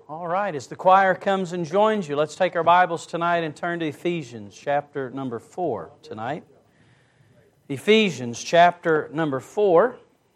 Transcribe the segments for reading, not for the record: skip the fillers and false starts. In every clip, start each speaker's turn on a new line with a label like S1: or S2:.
S1: All right, as the choir comes and joins you, let's take our Bibles tonight and turn to Ephesians chapter number 4 tonight. Ephesians chapter number 4.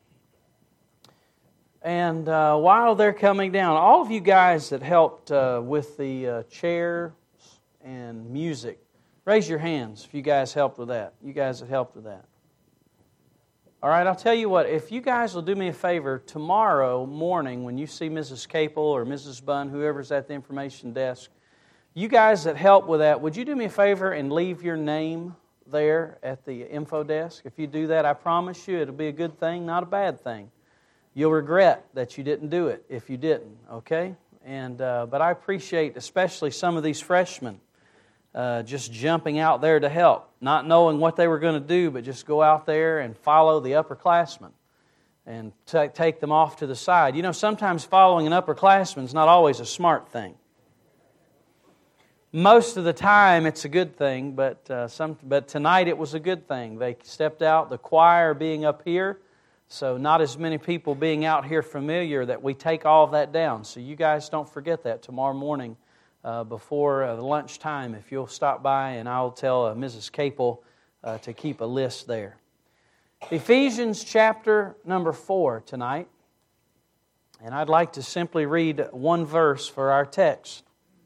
S1: And while they're coming down, all of you guys that helped with the chairs and music, raise your hands if you guys helped with that. You guys that helped with that. All right, I'll tell you what, if you guys will do me a favor, tomorrow morning when you see Mrs. Capel or Mrs. Bunn, whoever's at the information desk, you guys that help with that, would you do me a favor and leave your name there at the info desk? If you do that, I promise you it'll be a good thing, not a bad thing. You'll regret that you didn't do it if you didn't, okay? And but I appreciate especially some of these freshmen just jumping out there to help, not knowing what they were going to do, but just go out there and follow the upperclassmen and take them off to the side. You know, sometimes following an upperclassman is not always a smart thing. Most of the time it's a good thing, but tonight it was a good thing. They stepped out, the choir being up here, so not as many people being out here familiar that we take all of that down. So you guys don't forget that tomorrow morning. Before the lunchtime, if you'll stop by, and I'll tell Mrs. Capel to keep a list there. Ephesians chapter number 4 tonight, and I'd like to simply read one verse for our text.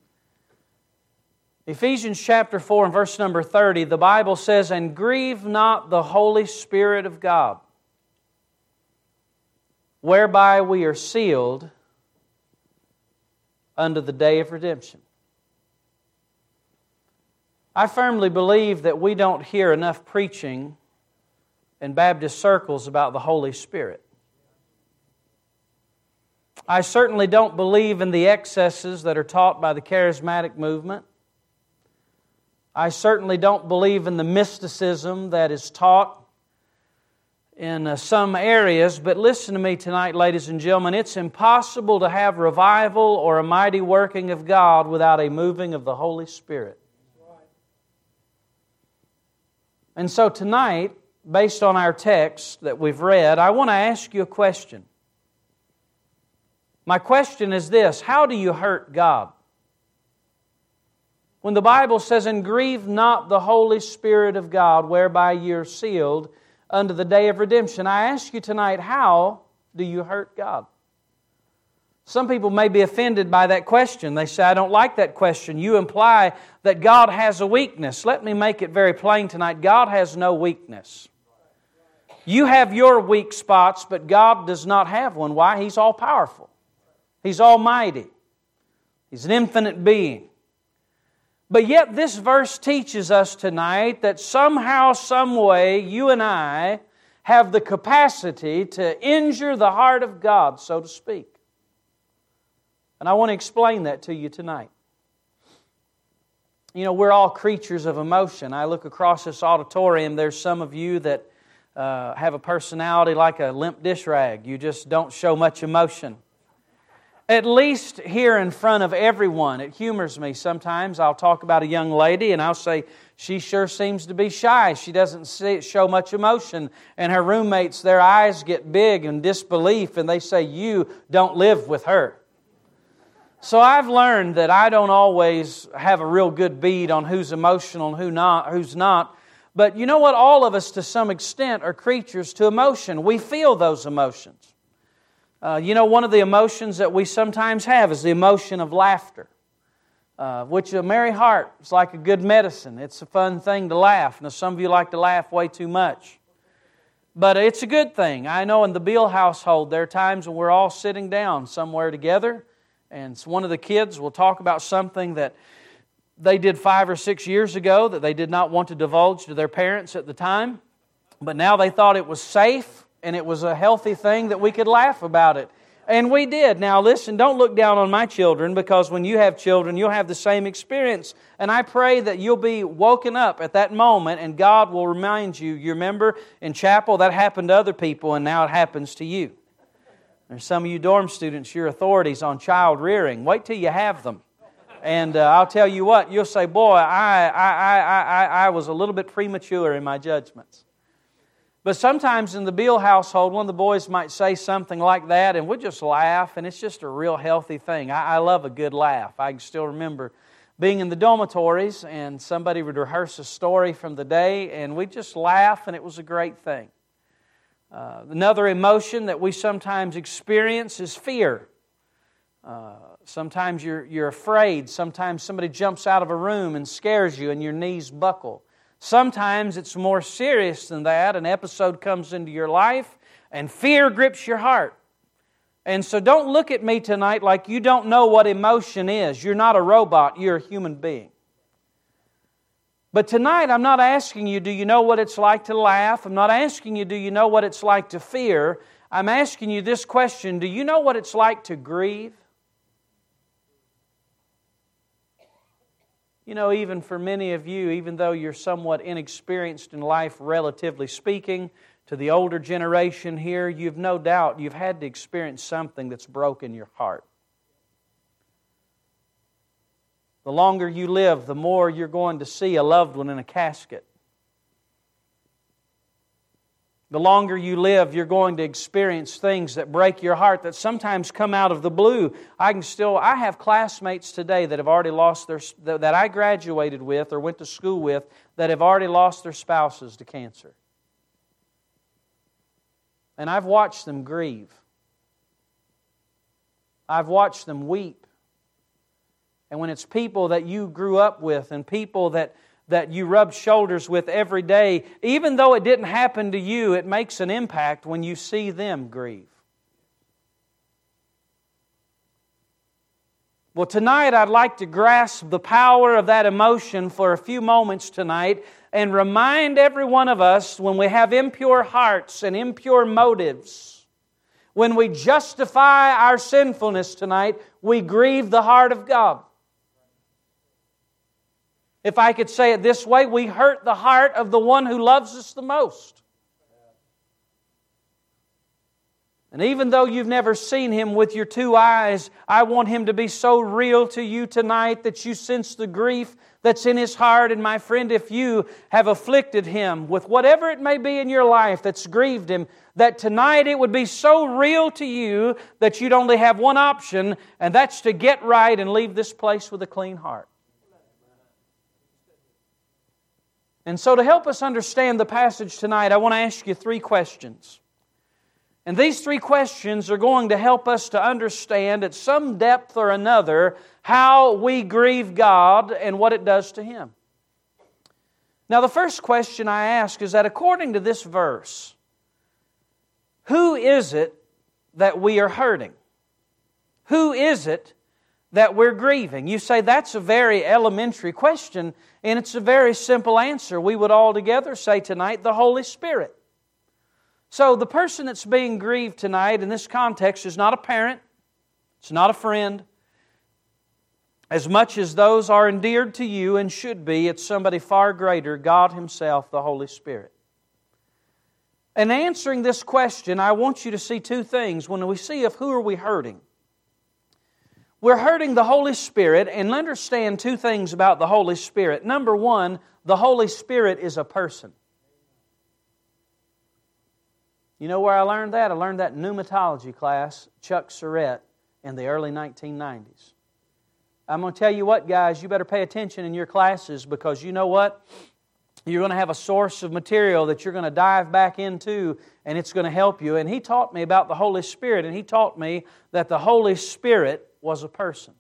S1: Ephesians chapter 4 and verse number 30, the Bible says, "And grieve not the Holy Spirit of God, whereby we are sealed unto the day of redemption." I firmly believe that we don't hear enough preaching in Baptist circles about the Holy Spirit. I certainly don't believe in the excesses that are taught by the charismatic movement. I certainly don't believe in the mysticism that is taught in some areas, but listen to me tonight, ladies and gentlemen, it's impossible to have revival or a mighty working of God without a moving of the Holy Spirit. And so tonight, based on our text that we've read, I want to ask you a question. My question is this: how do you hurt God? When the Bible says, "And grieve not the Holy Spirit of God, whereby ye are sealed unto the day of redemption," I ask you tonight, how do you hurt God? Some people may be offended by that question. They say, "I don't like that question. You imply that God has a weakness." Let me make it very plain tonight. God has no weakness. You have your weak spots, but God does not have one. Why? He's all-powerful. He's almighty. He's an infinite being. But yet this verse teaches us tonight that somehow, some way, you and I have the capacity to injure the heart of God, so to speak. And I want to explain that to you tonight. You know, we're all creatures of emotion. I look across this auditorium, there's some of you that have a personality like a limp dish rag. You just don't show much emotion. At least here in front of everyone. It humors me sometimes. I'll talk about a young lady and I'll say, "She sure seems to be shy. She doesn't show much emotion." And her roommates, their eyes get big in disbelief and they say, "You don't live with her." So I've learned that I don't always have a real good bead on who's emotional and who's not. But you know what? All of us to some extent are creatures to emotion. We feel those emotions. You know, one of the emotions that we sometimes have is the emotion of laughter, which a merry heart is like a good medicine. It's a fun thing to laugh. Now, some of you like to laugh way too much. But it's a good thing. I know in the Beal household, there are times when we're all sitting down somewhere together, and one of the kids will talk about something that they did 5 or 6 years ago that they did not want to divulge to their parents at the time. But now they thought it was safe and it was a healthy thing that we could laugh about it. And we did. Now listen, don't look down on my children, because when you have children, you'll have the same experience. And I pray that you'll be woken up at that moment and God will remind you. You remember in chapel that happened to other people and now it happens to you. There's some of you dorm students, you're authorities on child rearing. Wait till you have them. And I'll tell you what, you'll say, "Boy, I was a little bit premature in my judgments." But sometimes in the Beal household, one of the boys might say something like that, and we just laugh, and it's just a real healthy thing. I love a good laugh. I can still remember being in the dormitories, and somebody would rehearse a story from the day, and we'd just laugh, and it was a great thing. Another emotion that we sometimes experience is fear. Sometimes you're afraid. Sometimes somebody jumps out of a room and scares you, and your knees buckle. Sometimes it's more serious than that. An episode comes into your life and fear grips your heart. And so don't look at me tonight like you don't know what emotion is. You're not a robot, you're a human being. But tonight I'm not asking you, do you know what it's like to laugh? I'm not asking you, do you know what it's like to fear? I'm asking you this question, do you know what it's like to grieve? You know, even for many of you, even though you're somewhat inexperienced in life, relatively speaking, to the older generation here, you've no doubt you've had to experience something that's broken your heart. The longer you live, the more you're going to see a loved one in a casket. The longer you live, you're going to experience things that break your heart that sometimes come out of the blue. I have classmates today that have already lost that I graduated with or went to school with that have already lost their spouses to cancer. And I've watched them grieve. I've watched them weep. And when it's people that you grew up with and people that you rub shoulders with every day, even though it didn't happen to you, it makes an impact when you see them grieve. Well, tonight I'd like to grasp the power of that emotion for a few moments tonight and remind every one of us when we have impure hearts and impure motives, when we justify our sinfulness tonight, we grieve the heart of God. If I could say it this way, we hurt the heart of the one who loves us the most. And even though you've never seen Him with your two eyes, I want Him to be so real to you tonight that you sense the grief that's in His heart. And my friend, if you have afflicted Him with whatever it may be in your life that's grieved Him, that tonight it would be so real to you that you'd only have one option, and that's to get right and leave this place with a clean heart. And so to help us understand the passage tonight, I want to ask you 3 questions. And these 3 questions are going to help us to understand at some depth or another how we grieve God and what it does to Him. Now the first question I ask is that according to this verse, who is it that we are hurting? Who is it that we're grieving? You say that's a very elementary question, and it's a very simple answer. We would all together say tonight, the Holy Spirit. So the person that's being grieved tonight in this context is not a parent, it's not a friend. As much as those are endeared to you and should be, it's somebody far greater, God Himself, the Holy Spirit. And answering this question, I want you to see 2 things. When we see of who are we hurting, we're hurting the Holy Spirit, and understand 2 things about the Holy Spirit. Number 1, the Holy Spirit is a person. You know where I learned that? I learned that in pneumatology class, Chuck Surratt, in the early 1990s. I'm going to tell you what, guys, you better pay attention in your classes, because you know what? You're going to have a source of material that you're going to dive back into, and it's going to help you. And he taught me about the Holy Spirit, and he taught me that the Holy Spirit was a person.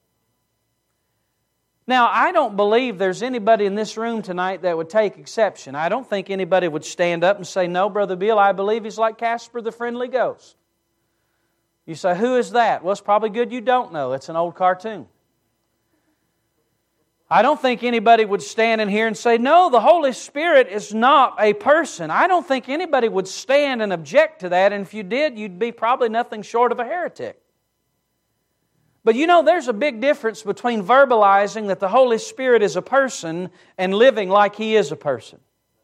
S1: Now, I don't believe there's anybody in this room tonight that would take exception. I don't think anybody would stand up and say, no, Brother Bill, I believe He's like Casper the Friendly Ghost. You say, who is that? Well, it's probably good you don't know. It's an old cartoon. I don't think anybody would stand in here and say, no, the Holy Spirit is not a person. I don't think anybody would stand and object to that, and if you did, you'd be probably nothing short of a heretic. But you know, there's a big difference between verbalizing that the Holy Spirit is a person and living like He is a person.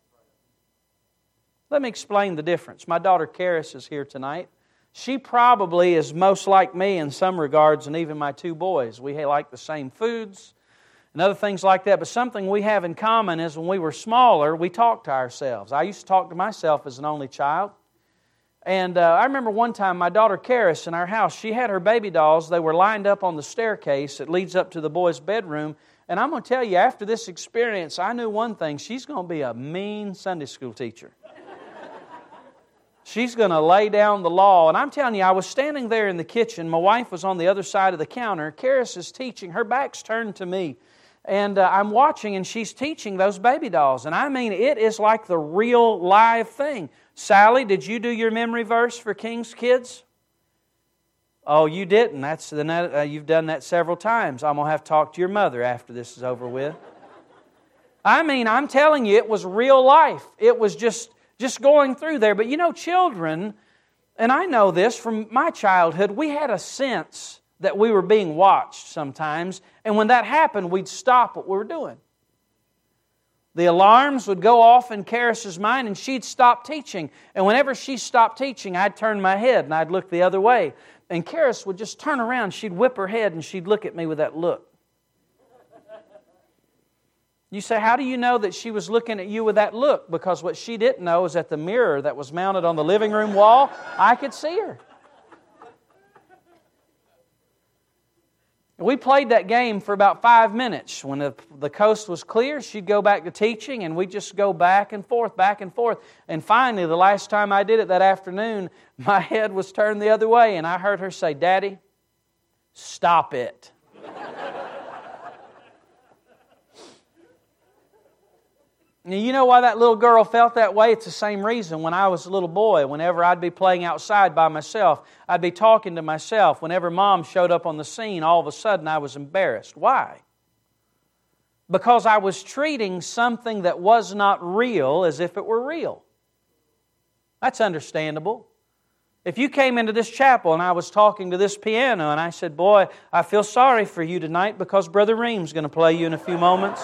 S1: Let me explain the difference. My daughter Karis is here tonight. She probably is most like me in some regards, and even my 2 boys. We like the same foods, and other things like that. But something we have in common is when we were smaller, we talked to ourselves. I used to talk to myself as an only child. And I remember one time my daughter Karis in our house, she had her baby dolls. They were lined up on the staircase that leads up to the boys' bedroom. And I'm going to tell you, after this experience, I knew one thing. She's going to be a mean Sunday school teacher. She's going to lay down the law. And I'm telling you, I was standing there in the kitchen. My wife was on the other side of the counter. Karis is teaching. Her back's turned to me. And I'm watching, and she's teaching those baby dolls. And I mean, it is like the real live thing. Sally, did you do your memory verse for King's Kids? Oh, you didn't. You've done that several times. I'm going to have to talk to your mother after this is over with. I mean, I'm telling you, it was real life. It was just going through there. But you know, children, and I know this from my childhood, we had a sense that we were being watched sometimes. And when that happened, we'd stop what we were doing. The alarms would go off in Karis's mind, and she'd stop teaching. And whenever she stopped teaching, I'd turn my head and I'd look the other way. And Karis would just turn around, she'd whip her head, and she'd look at me with that look. You say, how do you know that she was looking at you with that look? Because what she didn't know is that the mirror that was mounted on the living room wall, I could see her. We played that game for about 5 minutes. When the coast was clear, she'd go back to teaching, and we'd just go back and forth, back and forth. And finally, the last time I did it that afternoon, my head was turned the other way, and I heard her say, "Daddy, stop it." Now, you know why that little girl felt that way? It's the same reason when I was a little boy. Whenever I'd be playing outside by myself, I'd be talking to myself. Whenever Mom showed up on the scene, all of a sudden I was embarrassed. Why? Because I was treating something that was not real as if it were real. That's understandable. If you came into this chapel and I was talking to this piano and I said, "Boy, I feel sorry for you tonight because Brother Ream's going to play you in a few moments."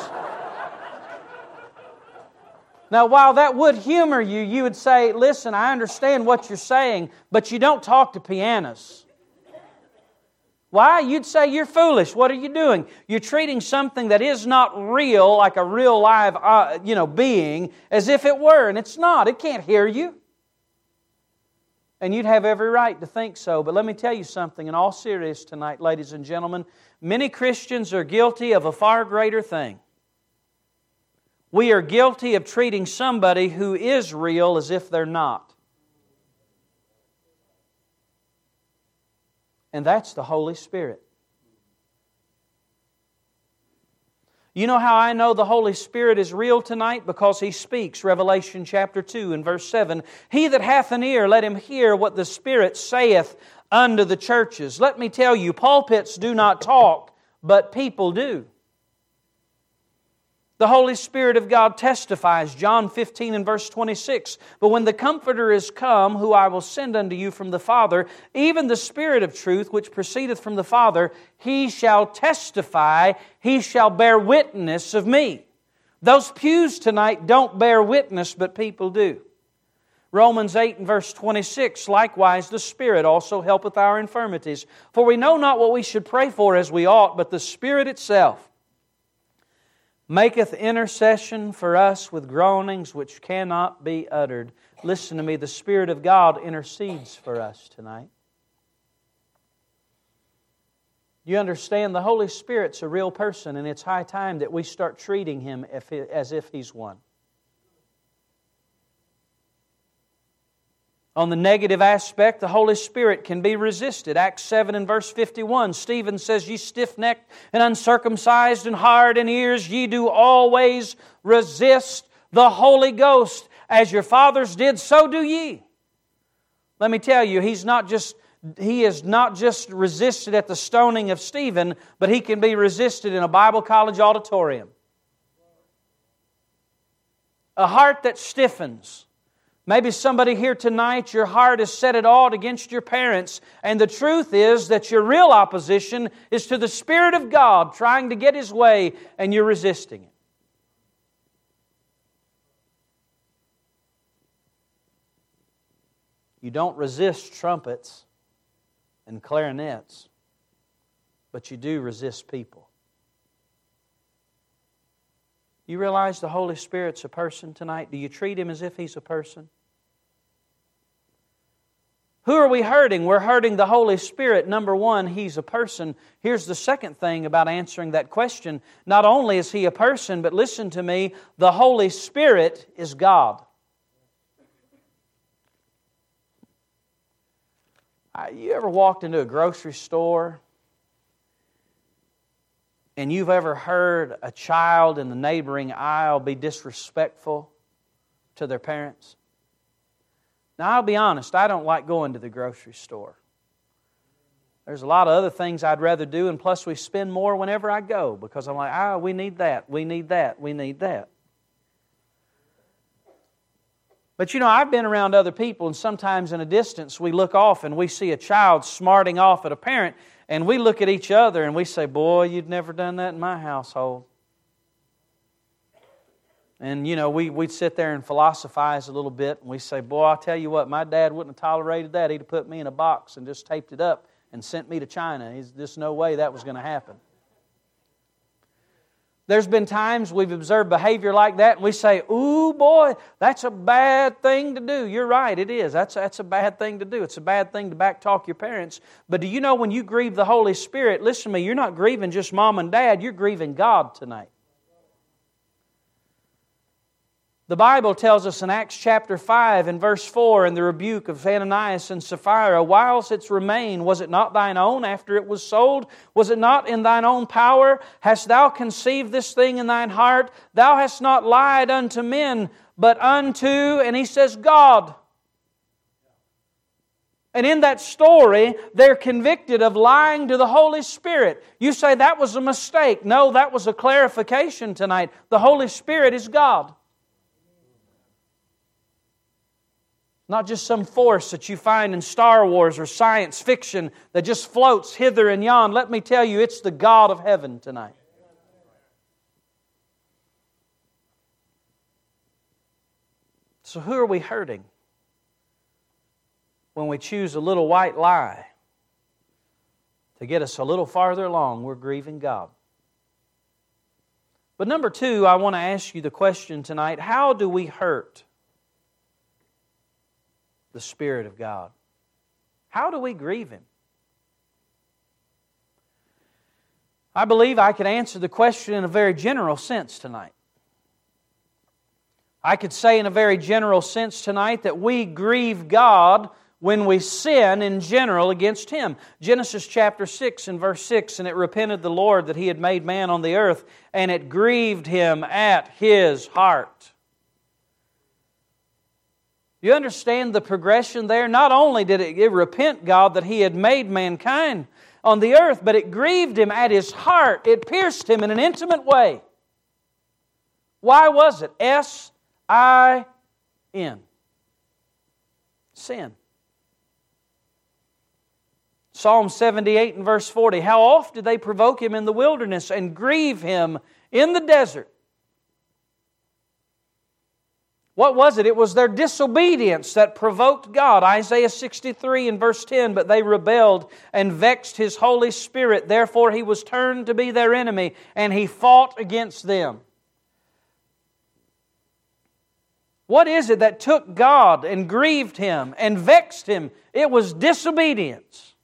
S1: Now, while that would humor you, you would say, "Listen, I understand what you're saying, but you don't talk to pianos." Why? You'd say, "You're foolish. What are you doing?" You're treating something that is not real, like a real live being, as if it were, and it's not. It can't hear you. And you'd have every right to think so. But let me tell you something in all seriousness tonight, ladies and gentlemen. Many Christians are guilty of a far greater thing. We are guilty of treating somebody who is real as if they're not. And that's the Holy Spirit. You know how I know the Holy Spirit is real tonight? Because He speaks. Revelation chapter 2 and verse 7. "He that hath an ear, let him hear what the Spirit saith unto the churches." Let me tell you, pulpits do not talk, but people do. The Holy Spirit of God testifies, John 15 and verse 26, "But when the Comforter is come, who I will send unto you from the Father, even the Spirit of truth, which proceedeth from the Father, He shall testify, He shall bear witness of me." Those pews tonight don't bear witness, but people do. Romans 8 and verse 26, "Likewise the Spirit also helpeth our infirmities. For we know not what we should pray for as we ought, but the Spirit itself maketh intercession for us with groanings which cannot be uttered." Listen to me, the Spirit of God intercedes for us tonight. You understand, the Holy Spirit's a real person, and it's high time that we start treating Him as if He's one. On the negative aspect, the Holy Spirit can be resisted. Acts 7 and verse 51, Stephen says, "Ye stiff-necked and uncircumcised and hard in ears, ye do always resist the Holy Ghost. As your fathers did, so do ye." Let me tell you, He is not just resisted at the stoning of Stephen, but He can be resisted in a Bible college auditorium. A heart that stiffens. Maybe somebody here tonight, your heart is set at aught against your parents, and the truth is that your real opposition is to the Spirit of God trying to get His way, and you're resisting it. You don't resist trumpets and clarinets, but you do resist people. You realize the Holy Spirit's a person tonight? Do you treat Him as if He's a person? Who are we hurting? We're hurting the Holy Spirit. Number one, He's a person. Here's the second thing about answering that question. Not only is He a person, but listen to me, the Holy Spirit is God. You ever walked into a grocery store and you've ever heard a child in the neighboring aisle be disrespectful to their parents? Now, I'll be honest, I don't like going to the grocery store. There's a lot of other things I'd rather do, and plus we spend more whenever I go because I'm like, we need that, we need that, we need that. But you know, I've been around other people, and sometimes in a distance we look off and we see a child smarting off at a parent, and we look at each other and we say, boy, you'd never done that in my household. And, you know, we'd sit there and philosophize a little bit, and we say, boy, I'll tell you what, my dad wouldn't have tolerated that. He'd have put me in a box and just taped it up and sent me to China. There's just no way that was going to happen. There's been times we've observed behavior like that, and we say, ooh, boy, that's a bad thing to do. You're right, it is. That's a bad thing to do. It's a bad thing to backtalk your parents. But do you know when you grieve the Holy Spirit, listen to me, you're not grieving just mom and dad, you're grieving God tonight. The Bible tells us in Acts chapter 5 and verse 4 in the rebuke of Ananias and Sapphira, whilst it's remained, was it not thine own after it was sold? Was it not in thine own power? Hast thou conceived this thing in thine heart? Thou hast not lied unto men, but unto, and he says, God. And in that story, they're convicted of lying to the Holy Spirit. You say that was a mistake. No, that was a clarification tonight. The Holy Spirit is God. Not just some force that you find in Star Wars or science fiction that just floats hither and yon. Let me tell you, it's the God of heaven tonight. So who are we hurting when we choose a little white lie to get us a little farther along? We're grieving God. But number two, I want to ask you the question tonight, how do we hurt the Spirit of God? How do we grieve Him? I believe I could answer the question in a very general sense tonight. I could say in a very general sense tonight that we grieve God when we sin in general against Him. Genesis chapter 6 and verse 6, and it repented the Lord that He had made man on the earth, and it grieved Him at His heart. You understand the progression there? Not only did it repent God that He had made mankind on the earth, but it grieved Him at His heart. It pierced Him in an intimate way. Why was it? S-I-N. Sin. Psalm 78 and verse 40. How oft did they provoke Him in the wilderness and grieve Him in the desert? What was it? It was their disobedience that provoked God. Isaiah 63 and verse 10, but they rebelled and vexed His Holy Spirit. Therefore He was turned to be their enemy, and He fought against them. What is it that took God and grieved Him and vexed Him? It was disobedience.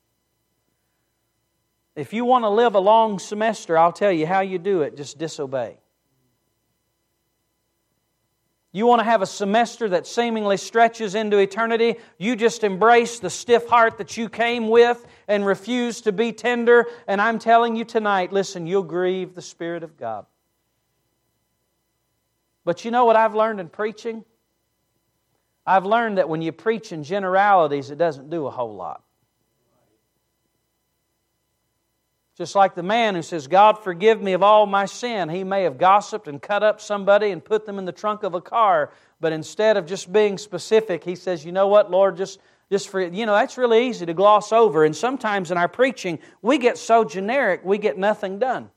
S1: If you want to live a long semester, I'll tell you how you do it. Just disobey. You want to have a semester that seemingly stretches into eternity? You just embrace the stiff heart that you came with and refuse to be tender. And I'm telling you tonight, listen, you'll grieve the Spirit of God. But you know what I've learned in preaching? I've learned that when you preach in generalities, it doesn't do a whole lot. Just like the man who says, God forgive me of all my sin. He may have gossiped and cut up somebody and put them in the trunk of a car. But instead of just being specific, he says, you know what, Lord, just for, that's really easy to gloss over. And sometimes in our preaching, we get so generic, we get nothing done.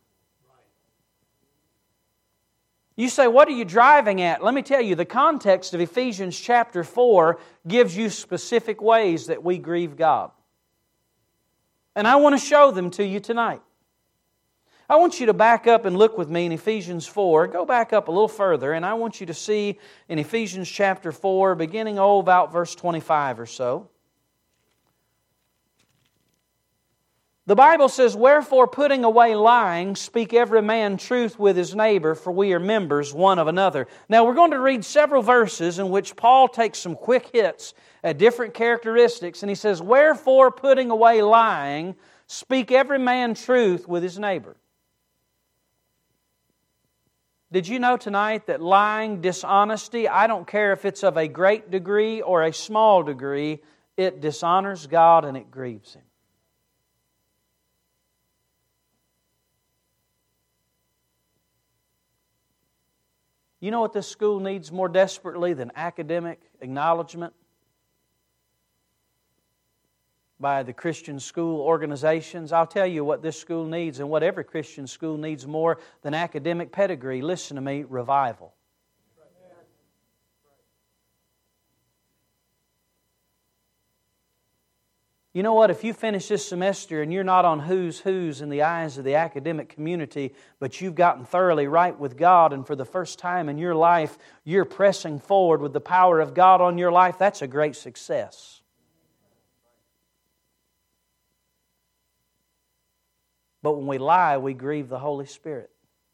S1: You say, what are you driving at? Let me tell you, the context of Ephesians chapter 4 gives you specific ways that we grieve God. And I want to show them to you tonight. I want you to back up and look with me in Ephesians 4. Go back up a little further, and I want you to see in Ephesians chapter 4, beginning about verse 25 or so. The Bible says, "Wherefore, putting away lying, speak every man truth with his neighbor, for we are members one of another." Now, we're going to read several verses in which Paul takes some quick hits at different characteristics, and he says, "Wherefore, putting away lying, speak every man truth with his neighbor." Did you know tonight that lying, dishonesty, I don't care if it's of a great degree or a small degree, it dishonors God and it grieves Him. You know what this school needs more desperately than academic acknowledgement by the Christian school organizations? I'll tell you what this school needs, and what every Christian school needs more than academic pedigree. Listen to me, revival. You know what? If you finish this semester and you're not on who's in the eyes of the academic community, but you've gotten thoroughly right with God, and for the first time in your life, you're pressing forward with the power of God on your life, that's a great success. But when we lie, we grieve the Holy Spirit.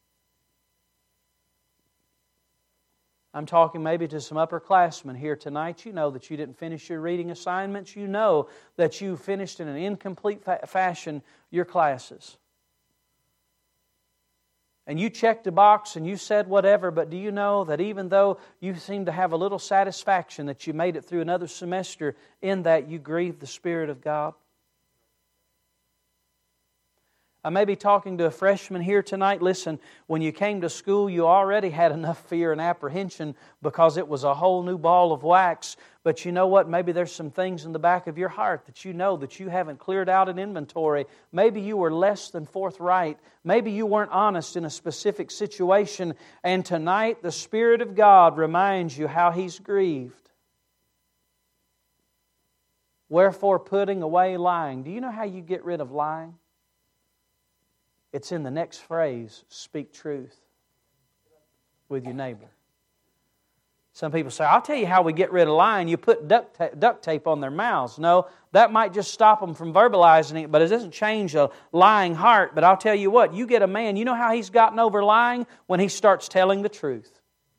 S1: I'm talking maybe to some upperclassmen here tonight. You know that you didn't finish your reading assignments. You know that you finished in an incomplete fashion your classes. And you checked a box and you said whatever, but do you know that even though you seem to have a little satisfaction that you made it through another semester, in that you grieved the Spirit of God? I may be talking to a freshman here tonight. Listen, when you came to school, you already had enough fear and apprehension because it was a whole new ball of wax. But you know what? Maybe there's some things in the back of your heart that you know that you haven't cleared out in inventory. Maybe you were less than forthright. Maybe you weren't honest in a specific situation. And tonight, the Spirit of God reminds you how He's grieved. Wherefore, putting away lying. Do you know how you get rid of lying? It's in the next phrase, speak truth with your neighbor. Some people say, I'll tell you how we get rid of lying. You put duct tape on their mouths. No, that might just stop them from verbalizing it, but it doesn't change a lying heart. But I'll tell you what, you get a man, you know how he's gotten over lying? When he starts telling the truth.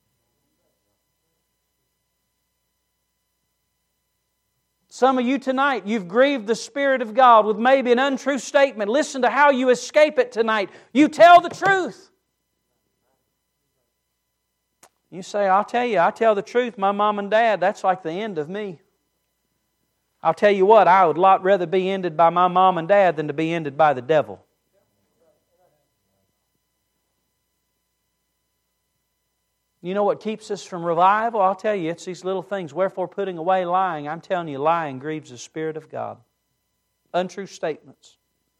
S1: Some of you tonight, you've grieved the Spirit of God with maybe an untrue statement. Listen to how you escape it tonight. You tell the truth. You say, I'll tell you, I tell the truth. My mom and dad, that's like the end of me. I'll tell you what, I would a lot rather be ended by my mom and dad than to be ended by the devil. You know what keeps us from revival? I'll tell you, it's these little things. Wherefore, putting away lying. I'm telling you, lying grieves the Spirit of God. Untrue statements.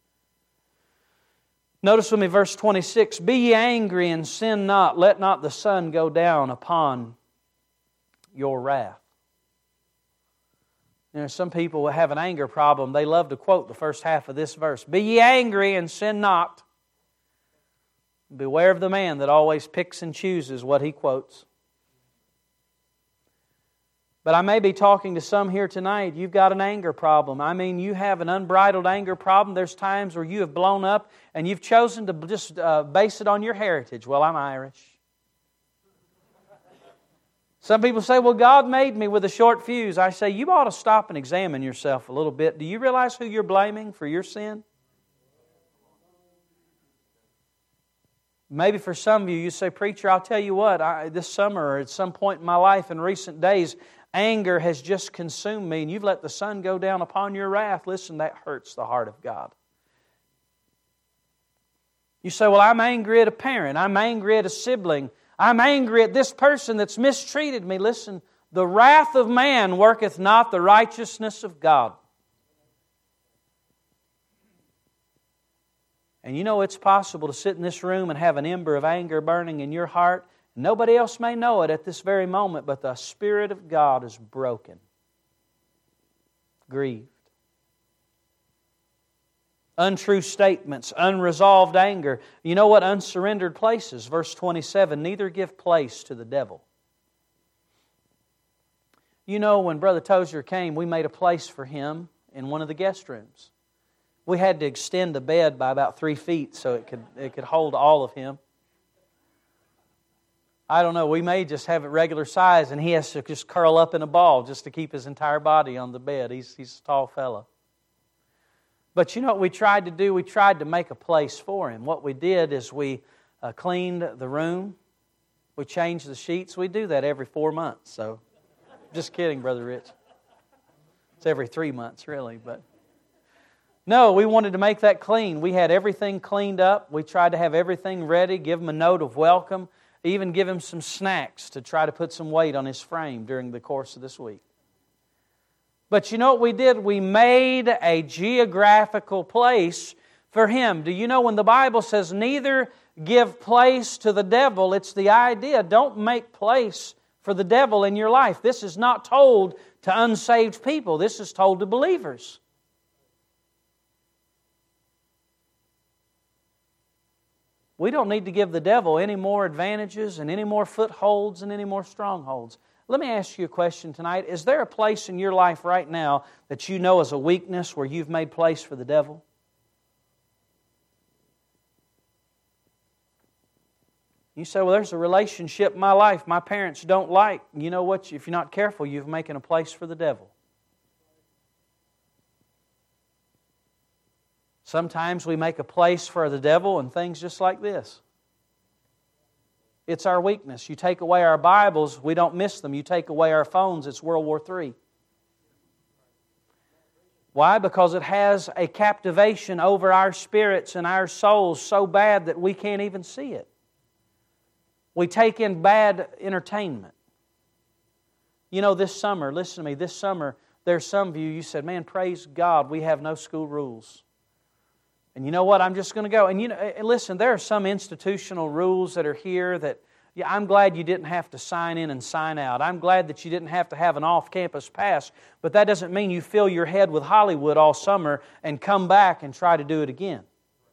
S1: Notice with me verse 26. Be ye angry and sin not. Let not the sun go down upon your wrath. You know, some people have an anger problem. They love to quote the first half of this verse. Be ye angry and sin not. Beware of the man that always picks and chooses what he quotes. But I may be talking to some here tonight. You've got an anger problem. I mean, you have an unbridled anger problem. There's times where you have blown up and you've chosen to just base it on your heritage. Well, I'm Irish. Some people say, well, God made me with a short fuse. I say, you ought to stop and examine yourself a little bit. Do you realize who you're blaming for your sin? Maybe for some of you, you say, preacher, I'll tell you what, this summer or at some point in my life in recent days, anger has just consumed me and you've let the sun go down upon your wrath. Listen, that hurts the heart of God. You say, well, I'm angry at a parent. I'm angry at a sibling. I'm angry at this person that's mistreated me. Listen, the wrath of man worketh not the righteousness of God. And you know it's possible to sit in this room and have an ember of anger burning in your heart. Nobody else may know it at this very moment, but the Spirit of God is broken, grieved, untrue statements, unresolved anger. You know what? Unsurrendered places. Verse 27, neither give place to the devil. You know, when Brother Tozier came, we made a place for him in one of the guest rooms. We had to extend the bed by about 3 feet so it could hold all of him. I don't know, we may just have it regular size and he has to just curl up in a ball just to keep his entire body on the bed. He's a tall fellow. But you know what we tried to do? We tried to make a place for him. What we did is we cleaned the room. We changed the sheets. We do that every 4 months. So, just kidding, Brother Rich. It's every 3 months, really. But no, we wanted to make that clean. We had everything cleaned up. We tried to have everything ready, give him a note of welcome, even give him some snacks to try to put some weight on his frame during the course of this week. But you know what we did? We made a geographical place for him. Do you know when the Bible says neither give place to the devil, it's the idea, don't make place for the devil in your life. This is not told to unsaved people. This is told to believers. We don't need to give the devil any more advantages and any more footholds and any more strongholds. Let me ask you a question tonight. Is there a place in your life right now that you know is a weakness where you've made place for the devil? You say, well, there's a relationship in my life my parents don't like. You know what? If you're not careful, you're making a place for the devil. Sometimes we make a place for the devil in things just like this. It's our weakness. You take away our Bibles, we don't miss them. You take away our phones, it's World War III. Why? Because it has a captivation over our spirits and our souls so bad that we can't even see it. We take in bad entertainment. You know, this summer, listen to me, this summer, there's some of you, you said, man, praise God, we have no school rules. And you know what? I'm just going to go. And you know, listen, there are some institutional rules that are here that, yeah, I'm glad you didn't have to sign in and sign out. I'm glad that you didn't have to have an off-campus pass. But that doesn't mean you fill your head with Hollywood all summer and come back and try to do it again.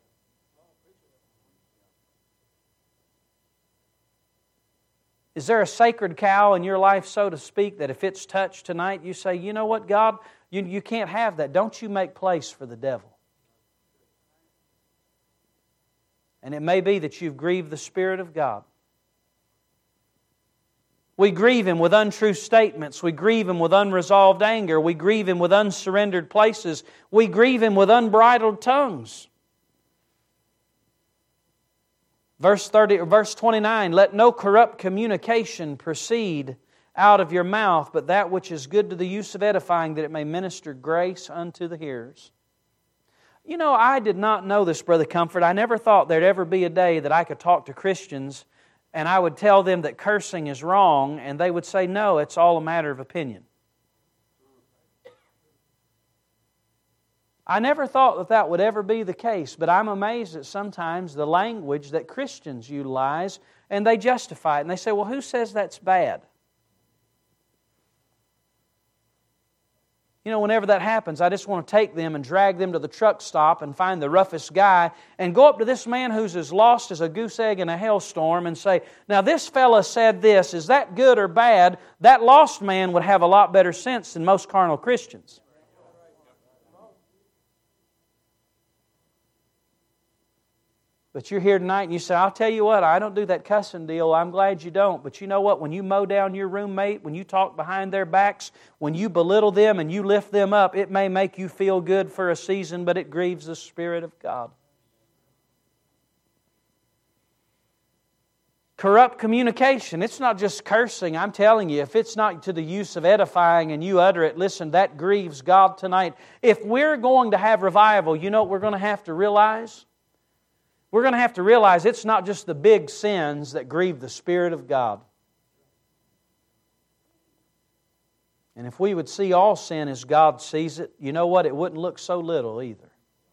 S1: Is there a sacred cow in your life, so to speak, that if it's touched tonight, you say, you know what, God, you can't have that. Don't you make place for the devil. And it may be that you've grieved the Spirit of God. We grieve Him with untrue statements. We grieve Him with unresolved anger. We grieve Him with unsurrendered places. We grieve Him with unbridled tongues. Verse 29, let no corrupt communication proceed out of your mouth, but that which is good to the use of edifying, that it may minister grace unto the hearers. You know, I did not know this, Brother Comfort. I never thought there'd ever be a day that I could talk to Christians and I would tell them that cursing is wrong, and they would say, no, it's all a matter of opinion. I never thought that that would ever be the case, but I'm amazed at sometimes the language that Christians utilize, and they justify it. And they say, well, who says that's bad? You know, whenever that happens, I just want to take them and drag them to the truck stop and find the roughest guy and go up to this man who's as lost as a goose egg in a hailstorm and say, now this fella said this, is that good or bad? That lost man would have a lot better sense than most carnal Christians. But you're here tonight and you say, I'll tell you what, I don't do that cussing deal. I'm glad you don't. But you know what? When you mow down your roommate, when you talk behind their backs, when you belittle them and you lift them up, it may make you feel good for a season, but it grieves the Spirit of God. Corrupt communication. It's not just cursing. I'm telling you, if it's not to the use of edifying and you utter it, listen, that grieves God tonight. If we're going to have revival, you know what we're going to have to realize? We're going to have to realize it's not just the big sins that grieve the Spirit of God. And if we would see all sin as God sees it, you know what? It wouldn't look so little either.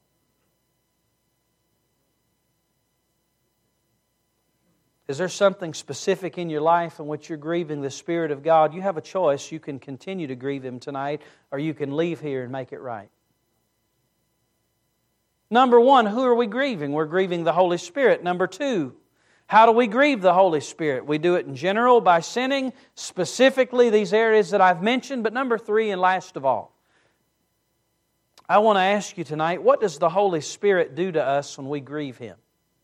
S1: Is there something specific in your life in which you're grieving the Spirit of God? You have a choice. You can continue to grieve Him tonight, or you can leave here and make it right. Number one, who are we grieving? We're grieving the Holy Spirit. Number two, how do we grieve the Holy Spirit? We do it in general by sinning, specifically these areas that I've mentioned. But number three, and last of all, I want to ask you tonight, what does the Holy Spirit do to us when we grieve Him?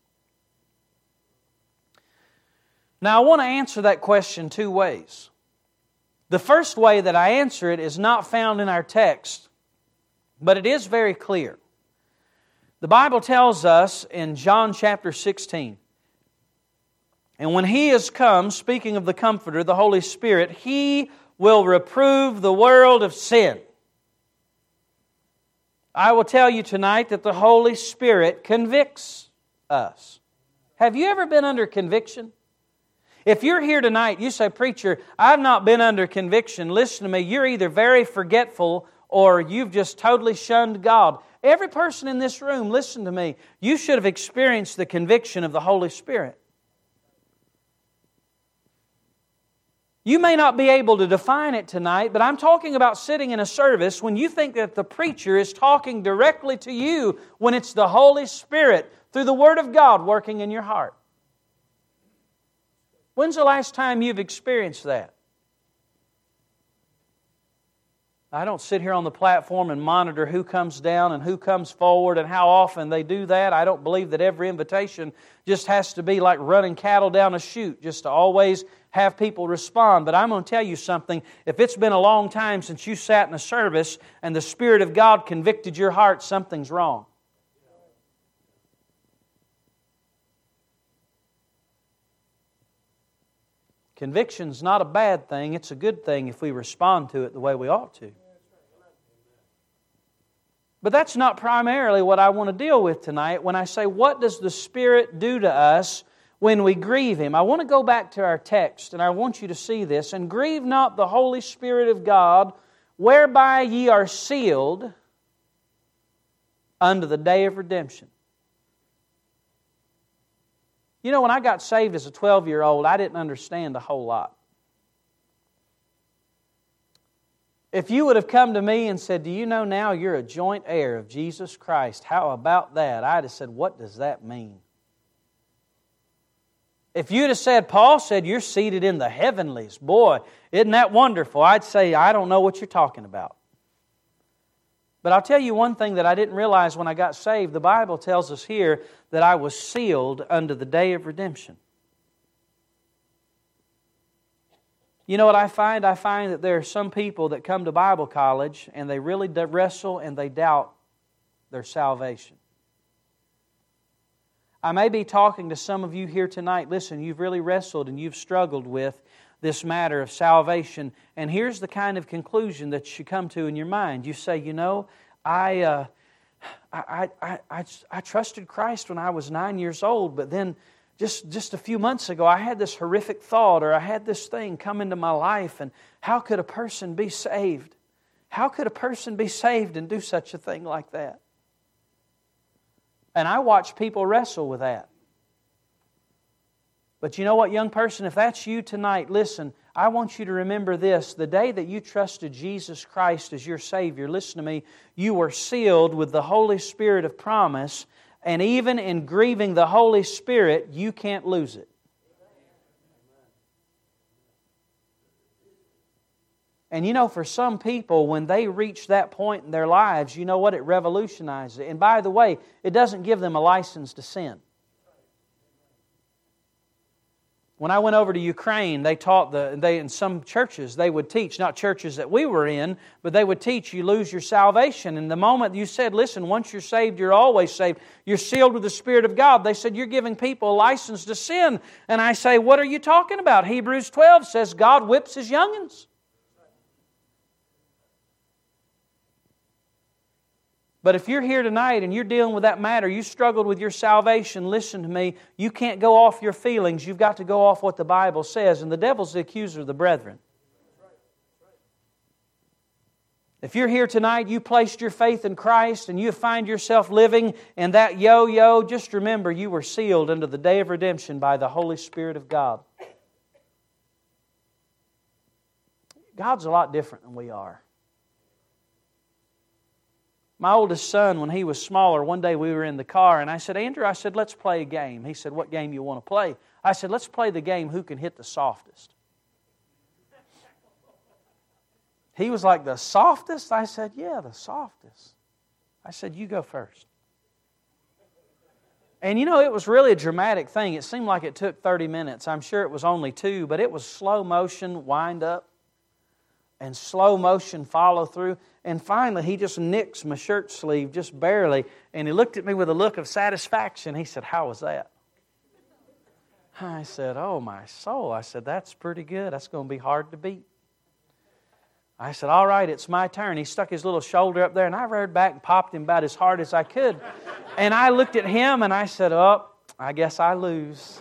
S1: Now, I want to answer that question two ways. The first way that I answer it is not found in our text, but it is very clear. The Bible tells us in John chapter 16, and when He is come, speaking of the Comforter, the Holy Spirit, He will reprove the world of sin. I will tell you tonight that the Holy Spirit convicts us. Have you ever been under conviction? If you're here tonight, you say, "Preacher, I've not been under conviction." Listen to me, you're either very forgetful or you've just totally shunned God. Every person in this room, listen to me, you should have experienced the conviction of the Holy Spirit. You may not be able to define it tonight, but I'm talking about sitting in a service when you think that the preacher is talking directly to you when it's the Holy Spirit through the Word of God working in your heart. When's the last time you've experienced that? I don't sit here on the platform and monitor who comes down and who comes forward and how often they do that. I don't believe that every invitation just has to be like running cattle down a chute, just to always have people respond. But I'm going to tell you something. If it's been a long time since you sat in a service and the Spirit of God convicted your heart, something's wrong. Conviction's not a bad thing. It's a good thing if we respond to it the way we ought to. But that's not primarily what I want to deal with tonight when I say, what does the Spirit do to us when we grieve Him? I want to go back to our text, and I want you to see this. "And grieve not the Holy Spirit of God, whereby ye are sealed unto the day of redemption." You know, when I got saved as a 12-year-old, I didn't understand a whole lot. If you would have come to me and said, "Do you know now you're a joint heir of Jesus Christ? How about that?" I'd have said, "What does that mean?" If you'd have said, "Paul said you're seated in the heavenlies. Boy, isn't that wonderful?" I'd say, "I don't know what you're talking about." But I'll tell you one thing that I didn't realize when I got saved. The Bible tells us here that I was sealed unto the day of redemption. You know what I find? I find that there are some people that come to Bible college and they really wrestle and they doubt their salvation. I may be talking to some of you here tonight. Listen, you've really wrestled and you've struggled with this matter of salvation. And here's the kind of conclusion that you come to in your mind. You say, "You know, I trusted Christ when I was 9 years old, but then just a few months ago I had this horrific thought, or I had this thing come into my life, and how could a person be saved? How could a person be saved and do such a thing like that?" And I watch people wrestle with that. But you know what, young person, if that's you tonight, listen, I want you to remember this. The day that you trusted Jesus Christ as your Savior, listen to me, you were sealed with the Holy Spirit of promise, and even in grieving the Holy Spirit, you can't lose it. And you know, for some people, when they reach that point in their lives, you know what? It revolutionizes it. And by the way, it doesn't give them a license to sin. When I went over to Ukraine, they taught in some churches, they would teach, not churches that we were in, but they would teach you lose your salvation. And the moment you said, "Listen, once you're saved, you're always saved. You're sealed with the Spirit of God," they said, "You're giving people a license to sin." And I say, "What are you talking about?" Hebrews 12 says God whips His young'uns. But if you're here tonight and you're dealing with that matter, you struggled with your salvation, listen to me, you can't go off your feelings. You've got to go off what the Bible says. And the devil's the accuser of the brethren. If you're here tonight, you placed your faith in Christ and you find yourself living in that yo-yo, just remember you were sealed unto the day of redemption by the Holy Spirit of God. God's a lot different than we are. My oldest son, when he was smaller, one day we were in the car, and I said, Andrew, I said, let's play a game. He said, what game you want to play? I said, let's play the game who can hit the softest. He was like, the softest? I said, yeah, the softest. I said, you go first. And you know, it was really a dramatic thing. It seemed like it took 30 minutes. I'm sure it was only 2, but it was slow motion wind up and slow motion follow through. And finally, he just nicks my shirt sleeve just barely. And he looked at me with a look of satisfaction. He said, how was that? I said, oh my soul. I said, that's pretty good. That's going to be hard to beat. I said, all right, it's my turn. He stuck his little shoulder up there, and I reared back and popped him about as hard as I could. And I looked at him, and I said, oh, I guess I lose.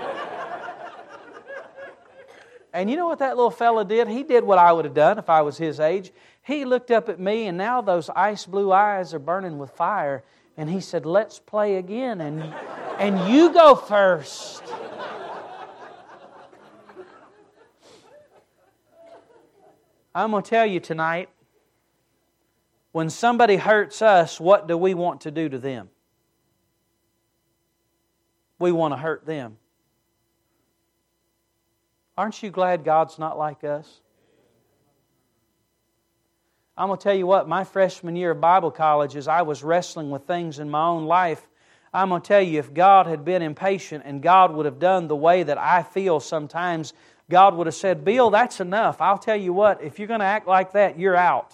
S1: And you know what that little fella did? He did what I would have done if I was his age. He looked up at me, and now those ice blue eyes are burning with fire. And he said, let's play again, and you go first. I'm going to tell you tonight, when somebody hurts us, what do we want to do to them? We want to hurt them. Aren't you glad God's not like us? I'm going to tell you what, my freshman year of Bible college, as I was wrestling with things in my own life, I'm going to tell you, if God had been impatient and God would have done the way that I feel sometimes, God would have said, Bill, that's enough. I'll tell you what, if you're going to act like that, you're out.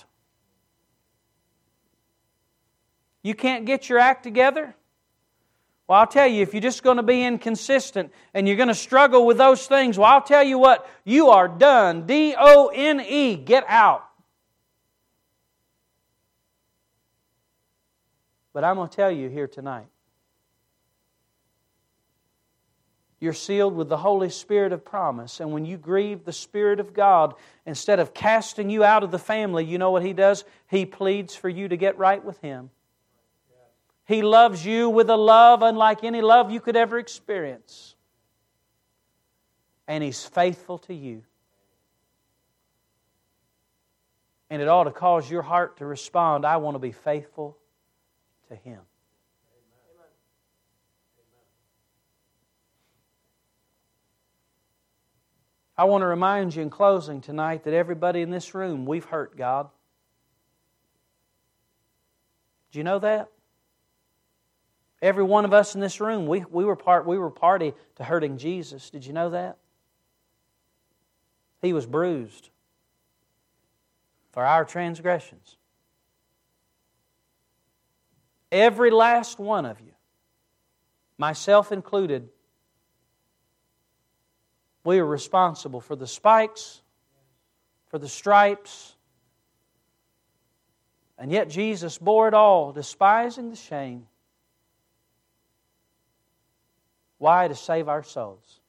S1: You can't get your act together? Well, I'll tell you, if you're just going to be inconsistent and you're going to struggle with those things, well, I'll tell you what, you are done. D-O-N-E, get out. But I'm going to tell you here tonight, you're sealed with the Holy Spirit of promise. And when you grieve the Spirit of God, instead of casting you out of the family, you know what He does? He pleads for you to get right with Him. He loves you with a love unlike any love you could ever experience. And He's faithful to you. And it ought to cause your heart to respond, I want to be faithful to Him. I want to remind you in closing tonight that everybody in this room, we've hurt God. Do you know that? Every one of us in this room, we were party to hurting Jesus. Did you know that? He was bruised for our transgressions. Every last one of you, myself included, we are responsible for the spikes, for the stripes, and yet Jesus bore it all, despising the shame. Why? To save our souls.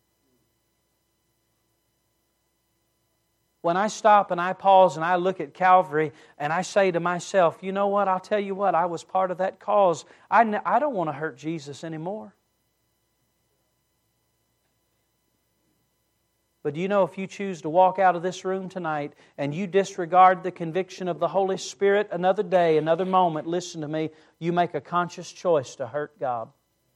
S1: When I stop and I pause and I look at Calvary and I say to myself, you know what, I'll tell you what, I was part of that cause. I don't want to hurt Jesus anymore. But do you know, if you choose to walk out of this room tonight and you disregard the conviction of the Holy Spirit another day, another moment, listen to me, you make a conscious choice to hurt God.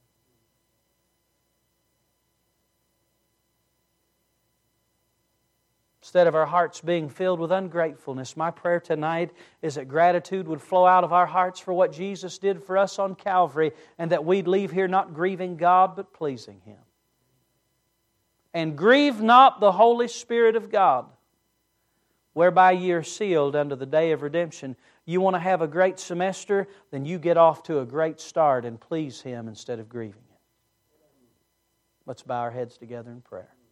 S1: Instead of our hearts being filled with ungratefulness, my prayer tonight is that gratitude would flow out of our hearts for what Jesus did for us on Calvary, and that we'd leave here not grieving God but pleasing Him. And grieve not the Holy Spirit of God, whereby ye are sealed unto the day of redemption. You want to have a great semester? Then you get off to a great start and please Him instead of grieving Him. Let's bow our heads together in prayer.